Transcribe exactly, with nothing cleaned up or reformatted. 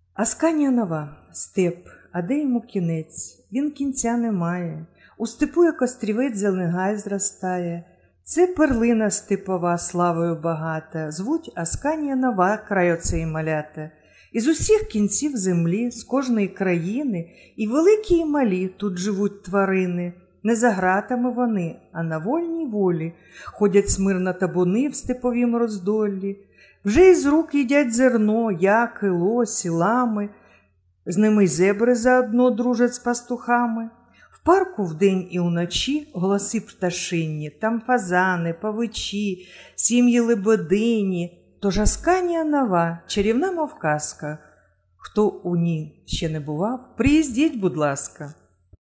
Асканія нова, степ, а де йому кінець? Він кінця не має. У степу, як острівець, зеленгай зростає. Це перлина степова, славою багата. Звуть Асканія нова, край оцей малята. Із усіх кінців землі, з кожної країни, і великі, і малі тут живуть тварини. Не за гратами вони, а на вольній волі. Ходять смирно табуни в степовім роздоллі. Вже із рук їдять зерно, яки, лосі, лами. З ними й зебри заодно дружать з пастухами. В парку вдень і уночі голоси пташинні, там фазани, павичі, сім'ї лебедині. Тож Асканія нова, чарівна мов казка. Хто у ній ще не бував, приїздіть, будь ласка.